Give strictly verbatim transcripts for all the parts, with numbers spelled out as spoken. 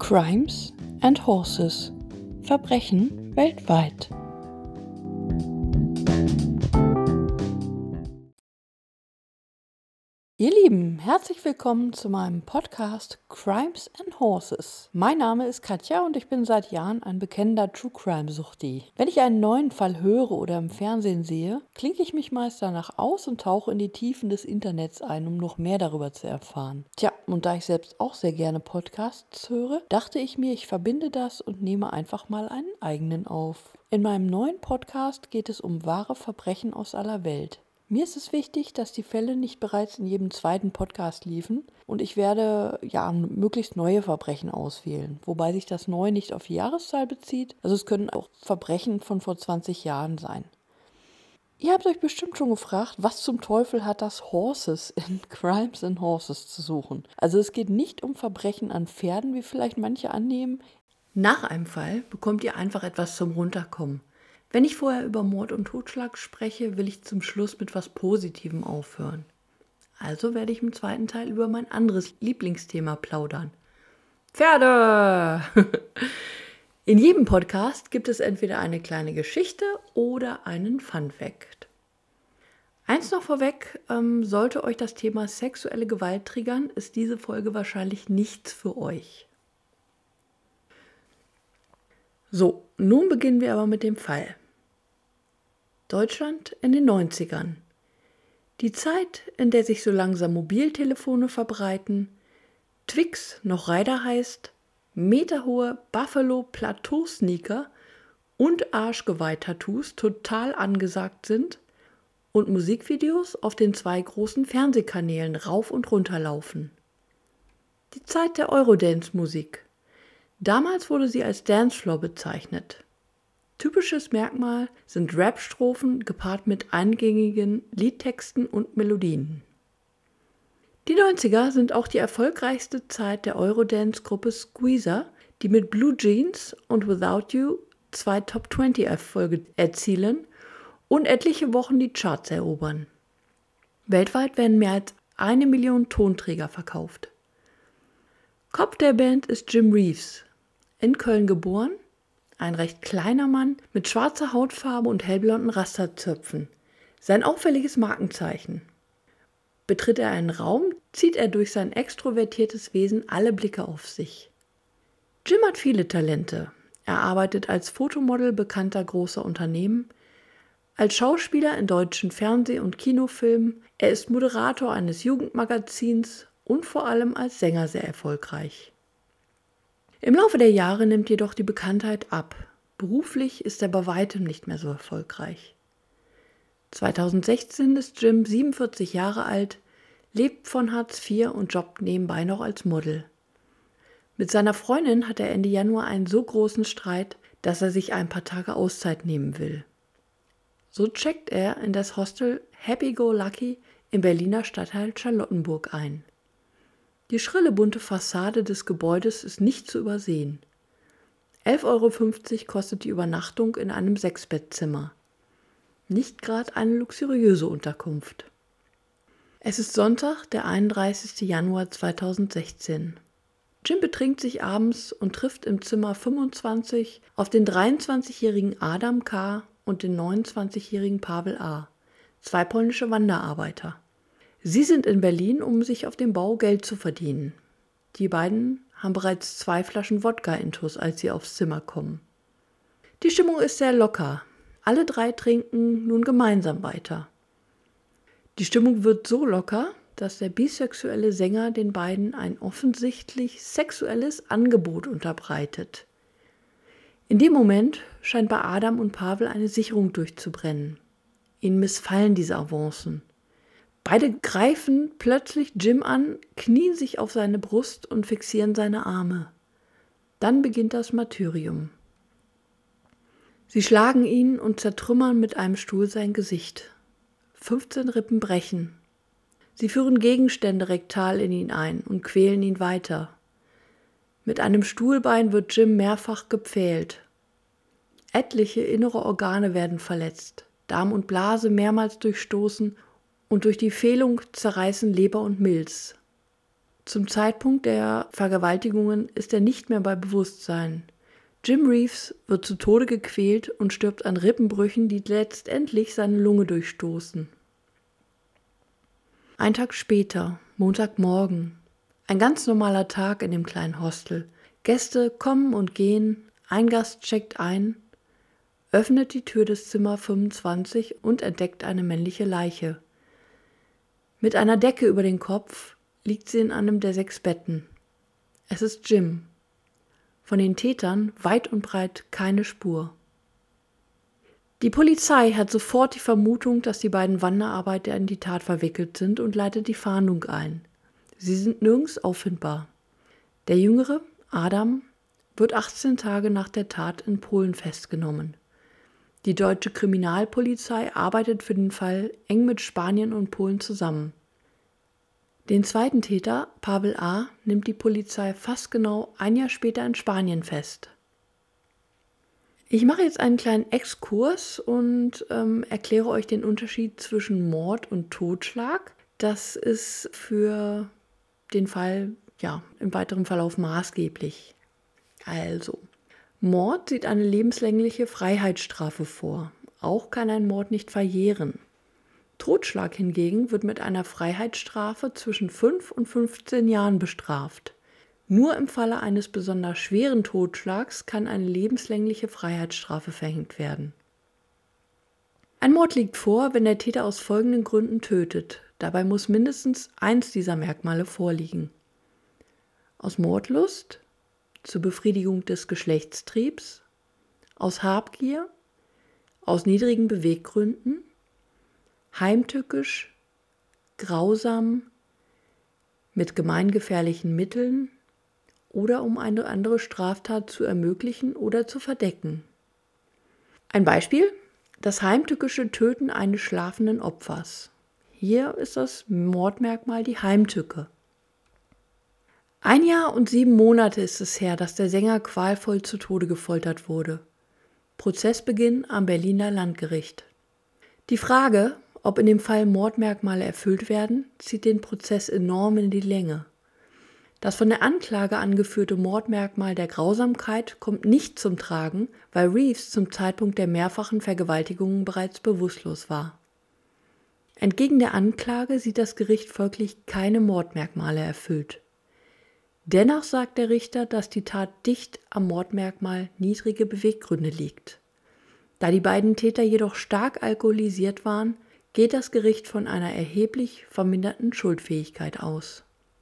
Crimes and Horses – Verbrechen weltweit. Ihr Lieben, herzlich willkommen zu meinem Podcast Crimes and Horses. Mein Name ist Katja und ich bin seit Jahren ein bekennender True-Crime-Suchti. Wenn ich einen neuen Fall höre oder im Fernsehen sehe, klinke ich mich meist danach aus und tauche in die Tiefen des Internets ein, um noch mehr darüber zu erfahren. Tja, und da ich selbst auch sehr gerne Podcasts höre, dachte ich mir, ich verbinde das und nehme einfach mal einen eigenen auf. In meinem neuen Podcast geht es um wahre Verbrechen aus aller Welt. Mir ist es wichtig, dass die Fälle nicht bereits in jedem zweiten Podcast liefen und ich werde ja möglichst neue Verbrechen auswählen, wobei sich das neu nicht auf die Jahreszahl bezieht, also es können auch Verbrechen von vor zwanzig Jahren sein. Ihr habt euch bestimmt schon gefragt, was zum Teufel hat das Horses in Crimes and Horses zu suchen? Also es geht nicht um Verbrechen an Pferden, wie vielleicht manche annehmen. Nach einem Fall bekommt ihr einfach etwas zum Runterkommen. Wenn ich vorher über Mord und Totschlag spreche, will ich zum Schluss mit was Positivem aufhören. Also werde ich im zweiten Teil über mein anderes Lieblingsthema plaudern. Pferde! In jedem Podcast gibt es entweder eine kleine Geschichte oder einen Fun-Fact. Eins noch vorweg, ähm, sollte euch das Thema sexuelle Gewalt triggern, ist diese Folge wahrscheinlich nichts für euch. So, nun beginnen wir aber mit dem Fall. Deutschland in den neunzigern. Die Zeit, in der sich so langsam Mobiltelefone verbreiten, Twix noch Rider heißt, meterhohe Buffalo-Plateau-Sneaker und Arschgeweih-Tattoos total angesagt sind und Musikvideos auf den zwei großen Fernsehkanälen rauf und runter laufen. Die Zeit der Eurodance-Musik. Damals wurde sie als Dancefloor bezeichnet. Typisches Merkmal sind Rap-Strophen gepaart mit eingängigen Liedtexten und Melodien. Die neunziger sind auch die erfolgreichste Zeit der Eurodance-Gruppe Squeezer, die mit Blue Jeans und Without You zwei Top zwanzig Erfolge erzielen und etliche Wochen die Charts erobern. Weltweit werden mehr als eine Million Tonträger verkauft. Kopf der Band ist Jim Reeves, in Köln geboren, ein recht kleiner Mann mit schwarzer Hautfarbe und hellblonden Rasterzöpfen. Sein auffälliges Markenzeichen. Betritt er einen Raum, zieht er durch sein extrovertiertes Wesen alle Blicke auf sich. Jim hat viele Talente. Er arbeitet als Fotomodel bekannter großer Unternehmen, als Schauspieler in deutschen Fernseh- und Kinofilmen, er ist Moderator eines Jugendmagazins und vor allem als Sänger sehr erfolgreich. Im Laufe der Jahre nimmt jedoch die Bekanntheit ab. Beruflich ist er bei weitem nicht mehr so erfolgreich. zweitausendsechzehn ist Jim siebenundvierzig Jahre alt, lebt von Hartz vier und jobbt nebenbei noch als Model. Mit seiner Freundin hat er Ende Januar einen so großen Streit, dass er sich ein paar Tage Auszeit nehmen will. So checkt er in das Hostel Happy Go Lucky im Berliner Stadtteil Charlottenburg ein. Die schrille bunte Fassade des Gebäudes ist nicht zu übersehen. elf Euro fünfzig kostet die Übernachtung in einem Sechsbettzimmer. Nicht gerade eine luxuriöse Unterkunft. Es ist Sonntag, der einunddreißigster Januar zweitausendsechzehn. Jim betrinkt sich abends und trifft im Zimmer fünfundzwanzig auf den dreiundzwanzigjährigen Adam K. und den neunundzwanzigjährigen Pavel A., zwei polnische Wanderarbeiter. Sie sind in Berlin, um sich auf dem Bau Geld zu verdienen. Die beiden haben bereits zwei Flaschen Wodka intus, als sie aufs Zimmer kommen. Die Stimmung ist sehr locker. Alle drei trinken nun gemeinsam weiter. Die Stimmung wird so locker, dass der bisexuelle Sänger den beiden ein offensichtlich sexuelles Angebot unterbreitet. In dem Moment scheint bei Adam und Pavel eine Sicherung durchzubrennen. Ihnen missfallen diese Avancen. Beide greifen plötzlich Jim an, knien sich auf seine Brust und fixieren seine Arme. Dann beginnt das Martyrium. Sie schlagen ihn und zertrümmern mit einem Stuhl sein Gesicht. fünfzehn Rippen brechen. Sie führen Gegenstände rektal in ihn ein und quälen ihn weiter. Mit einem Stuhlbein wird Jim mehrfach gepfählt. Etliche innere Organe werden verletzt, Darm und Blase mehrmals durchstoßen und durch die Fehlung zerreißen Leber und Milz. Zum Zeitpunkt der Vergewaltigungen ist er nicht mehr bei Bewusstsein. Jim Reeves wird zu Tode gequält und stirbt an Rippenbrüchen, die letztendlich seine Lunge durchstoßen. Ein Tag später, Montagmorgen, ein ganz normaler Tag in dem kleinen Hostel. Gäste kommen und gehen, ein Gast checkt ein, öffnet die Tür des Zimmer fünfundzwanzig und entdeckt eine männliche Leiche. Mit einer Decke über den Kopf liegt sie in einem der sechs Betten. Es ist Jim. Von den Tätern weit und breit keine Spur. Die Polizei hat sofort die Vermutung, dass die beiden Wanderarbeiter in die Tat verwickelt sind und leitet die Fahndung ein. Sie sind nirgends auffindbar. Der Jüngere, Adam, wird achtzehn Tage nach der Tat in Polen festgenommen. Die deutsche Kriminalpolizei arbeitet für den Fall eng mit Spanien und Polen zusammen. Den zweiten Täter, Pavel A., nimmt die Polizei fast genau ein Jahr später in Spanien fest. Ich mache jetzt einen kleinen Exkurs und ähm, erkläre euch den Unterschied zwischen Mord und Totschlag. Das ist für den Fall ja im weiteren Verlauf maßgeblich. Also, Mord sieht eine lebenslängliche Freiheitsstrafe vor. Auch kann ein Mord nicht verjähren. Totschlag hingegen wird mit einer Freiheitsstrafe zwischen fünf und fünfzehn Jahren bestraft. Nur im Falle eines besonders schweren Totschlags kann eine lebenslängliche Freiheitsstrafe verhängt werden. Ein Mord liegt vor, wenn der Täter aus folgenden Gründen tötet. Dabei muss mindestens eins dieser Merkmale vorliegen. Aus Mordlust, zur Befriedigung des Geschlechtstriebs, aus Habgier, aus niedrigen Beweggründen, heimtückisch, grausam, mit gemeingefährlichen Mitteln oder um eine andere Straftat zu ermöglichen oder zu verdecken. Ein Beispiel: das heimtückische Töten eines schlafenden Opfers. Hier ist das Mordmerkmal die Heimtücke. Ein Jahr und sieben Monate ist es her, dass der Sänger qualvoll zu Tode gefoltert wurde. Prozessbeginn am Berliner Landgericht. Die Frage, ob in dem Fall Mordmerkmale erfüllt werden, zieht den Prozess enorm in die Länge. Das von der Anklage angeführte Mordmerkmal der Grausamkeit kommt nicht zum Tragen, weil Reeves zum Zeitpunkt der mehrfachen Vergewaltigungen bereits bewusstlos war. Entgegen der Anklage sieht das Gericht folglich keine Mordmerkmale erfüllt. Dennoch sagt der Richter, dass die Tat dicht am Mordmerkmal niedrige Beweggründe liegt. Da die beiden Täter jedoch stark alkoholisiert waren, geht das Gericht von einer erheblich verminderten Schuldfähigkeit aus.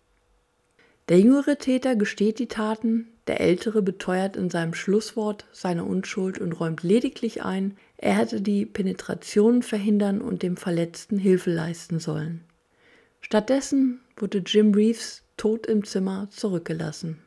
Der jüngere Täter gesteht die Taten, der ältere beteuert in seinem Schlusswort seine Unschuld und räumt lediglich ein, er hätte die Penetration verhindern und dem Verletzten Hilfe leisten sollen. Stattdessen wurde Jim Reeves tot im Zimmer zurückgelassen.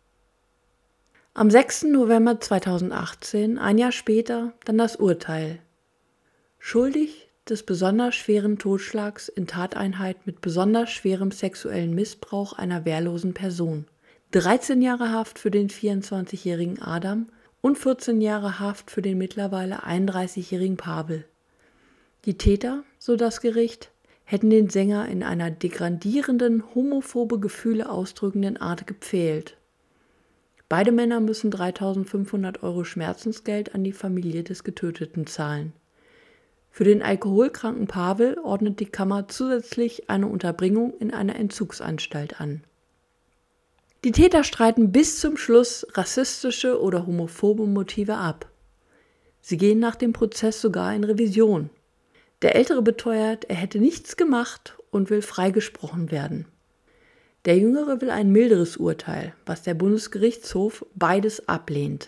Am sechsten November zweitausendachtzehn, ein Jahr später, dann das Urteil. Schuldig des besonders schweren Totschlags in Tateinheit mit besonders schwerem sexuellen Missbrauch einer wehrlosen Person. dreizehn Jahre Haft für den vierundzwanzigjährigen Adam und vierzehn Jahre Haft für den mittlerweile einunddreißigjährigen Pavel. Die Täter, so das Gericht, hätten den Sänger in einer degradierenden, homophobe Gefühle ausdrückenden Art gepfählt. Beide Männer müssen dreitausendfünfhundert Euro Schmerzensgeld an die Familie des Getöteten zahlen. Für den alkoholkranken Pavel ordnet die Kammer zusätzlich eine Unterbringung in einer Entzugsanstalt an. Die Täter streiten bis zum Schluss rassistische oder homophobe Motive ab. Sie gehen nach dem Prozess sogar in Revision. Der Ältere beteuert, er hätte nichts gemacht und will freigesprochen werden. Der Jüngere will ein milderes Urteil, was der Bundesgerichtshof beides ablehnt.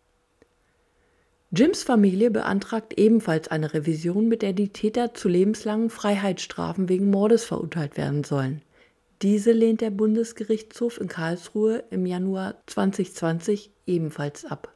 Jims Familie beantragt ebenfalls eine Revision, mit der die Täter zu lebenslangen Freiheitsstrafen wegen Mordes verurteilt werden sollen. Diese lehnt der Bundesgerichtshof in Karlsruhe im Januar zweitausendzwanzig ebenfalls ab.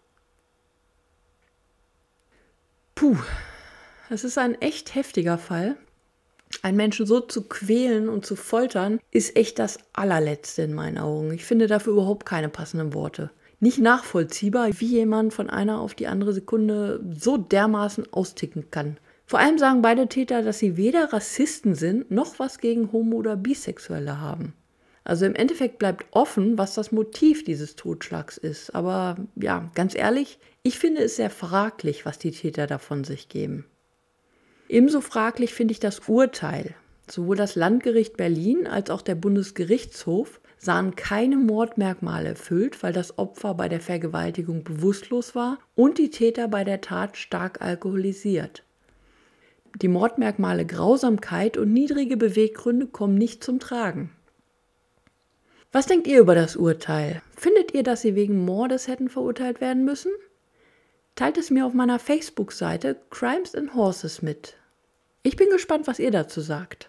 Puh, es ist ein echt heftiger Fall. Einen Menschen so zu quälen und zu foltern, ist echt das Allerletzte in meinen Augen. Ich finde dafür überhaupt keine passenden Worte. Nicht nachvollziehbar, wie jemand von einer auf die andere Sekunde so dermaßen austicken kann. Vor allem sagen beide Täter, dass sie weder Rassisten sind, noch was gegen Homo- oder Bisexuelle haben. Also im Endeffekt bleibt offen, was das Motiv dieses Totschlags ist. Aber ja, ganz ehrlich, ich finde es sehr fraglich, was die Täter davon sich geben. Ebenso fraglich finde ich das Urteil. Sowohl das Landgericht Berlin als auch der Bundesgerichtshof sahen keine Mordmerkmale erfüllt, weil das Opfer bei der Vergewaltigung bewusstlos war und die Täter bei der Tat stark alkoholisiert. Die Mordmerkmale Grausamkeit und niedrige Beweggründe kommen nicht zum Tragen. Was denkt ihr über das Urteil? Findet ihr, dass sie wegen Mordes hätten verurteilt werden müssen? Teilt es mir auf meiner Facebook-Seite Crimes and Horses mit. Ich bin gespannt, was ihr dazu sagt.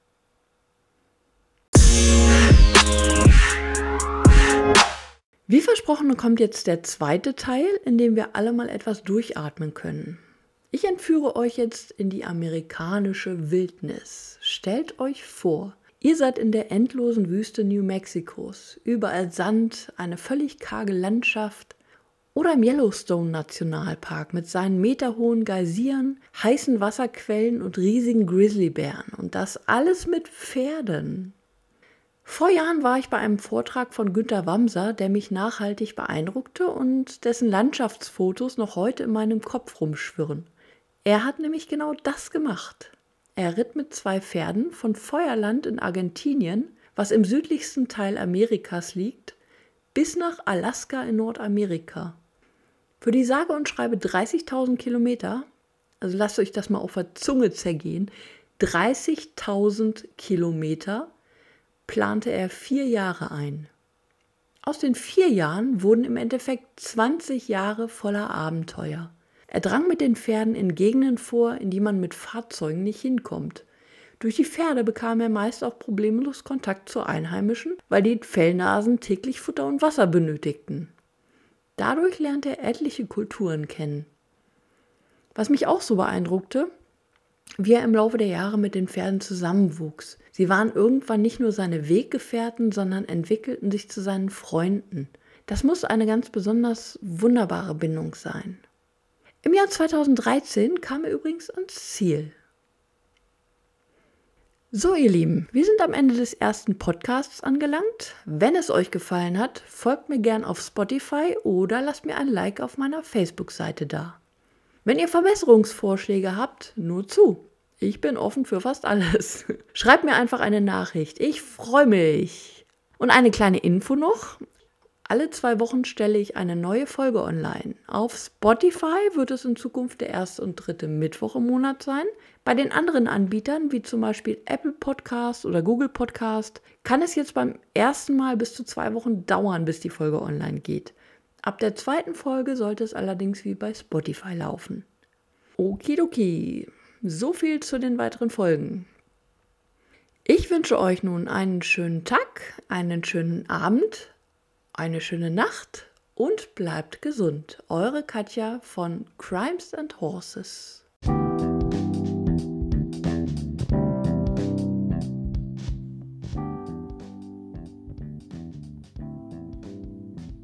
Wie versprochen kommt jetzt der zweite Teil, in dem wir alle mal etwas durchatmen können. Ich entführe euch jetzt in die amerikanische Wildnis. Stellt euch vor, ihr seid in der endlosen Wüste New Mexikos, überall Sand, eine völlig karge Landschaft oder im Yellowstone-Nationalpark mit seinen meterhohen Geysiren, heißen Wasserquellen und riesigen Grizzlybären und das alles mit Pferden. Vor Jahren war ich bei einem Vortrag von Günter Wamser, der mich nachhaltig beeindruckte und dessen Landschaftsfotos noch heute in meinem Kopf rumschwirren. Er hat nämlich genau das gemacht. Er ritt mit zwei Pferden von Feuerland in Argentinien, was im südlichsten Teil Amerikas liegt, bis nach Alaska in Nordamerika. Für die sage und schreibe dreißigtausend Kilometer, also lasst euch das mal auf der Zunge zergehen, dreißigtausend Kilometer plante er vier Jahre ein. Aus den vier Jahren wurden im Endeffekt zwanzig Jahre voller Abenteuer. Er drang mit den Pferden in Gegenden vor, in die man mit Fahrzeugen nicht hinkommt. Durch die Pferde bekam er meist auch problemlos Kontakt zu Einheimischen, weil die Fellnasen täglich Futter und Wasser benötigten. Dadurch lernte er etliche Kulturen kennen. Was mich auch so beeindruckte, wie er im Laufe der Jahre mit den Pferden zusammenwuchs. Sie waren irgendwann nicht nur seine Weggefährten, sondern entwickelten sich zu seinen Freunden. Das muss eine ganz besonders wunderbare Bindung sein. Im Jahr zweitausenddreizehn kam er übrigens ans Ziel. So, ihr Lieben, wir sind am Ende des ersten Podcasts angelangt. Wenn es euch gefallen hat, folgt mir gern auf Spotify oder lasst mir ein Like auf meiner Facebook-Seite da. Wenn ihr Verbesserungsvorschläge habt, nur zu. Ich bin offen für fast alles. Schreibt mir einfach eine Nachricht. Ich freue mich. Und eine kleine Info noch. Alle zwei Wochen stelle ich eine neue Folge online. Auf Spotify wird es in Zukunft der erste und dritte Mittwoch im Monat sein. Bei den anderen Anbietern, wie zum Beispiel Apple Podcast oder Google Podcast, kann es jetzt beim ersten Mal bis zu zwei Wochen dauern, bis die Folge online geht. Ab der zweiten Folge sollte es allerdings wie bei Spotify laufen. Okidoki, so viel zu den weiteren Folgen. Ich wünsche euch nun einen schönen Tag, einen schönen Abend, eine schöne Nacht und bleibt gesund. Eure Katja von Crimes and Horses.